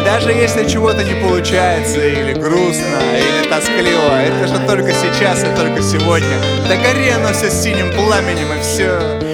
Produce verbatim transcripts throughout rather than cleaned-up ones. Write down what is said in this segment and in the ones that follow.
Даже если чего-то не получается, или грустно, или тоскливо, это же только сейчас и только сегодня. Да гори оно все синим пламенем, и все.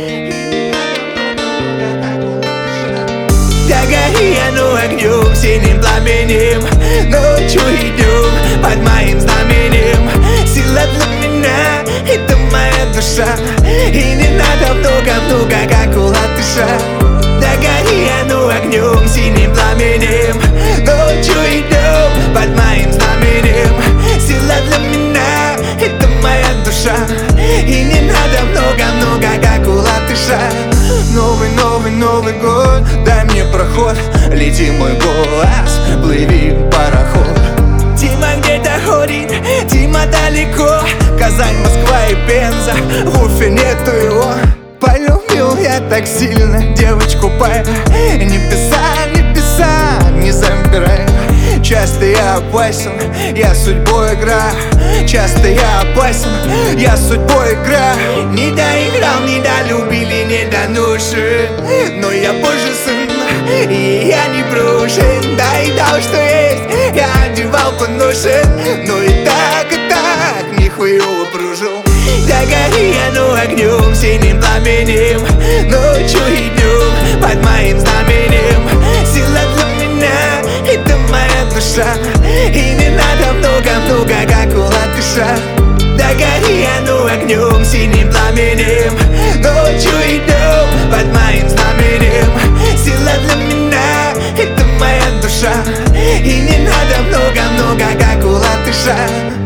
Да гори оно огнем, синим пламенем, ночью и днем под моим знаменем. Сила для меня — это моя душа, и не надо много-много, как у латыша. Да гори оно огнем, синим пламенем, ночью и днем под моим знаменем. Сила для меня — это моя душа, и не надо много-много, как у латыша. Новый, новый, Новый год, дай мне проход. Лети, мой голос, плыви, пароход. Тима где-то ходит, Тима далеко. Казань, Москва и Пенза, в Уфе нету его. Полюбил я так сильно девочку Пай. Небеса, небеса, не забирай. Часто я опасен, я судьбой играю. Часто я опасен, я судьбой играю. Не доиграл, не долюбили, не доношен, но я божий сын, и я не брошен. Да и дал, что есть, я одевал поношен, но и так, и так нихуево прожил. Да гори оно огнем, синим пламенем, ночью и днем под моим знаменем. Сила для меня — это моя душа, и не надо много-много, как у латыша. Да гори оно огнем, синим пламенем, ночью и днем под моим знаменем. Сила для меня — это моя душа, и не надо много-много, как у латыша.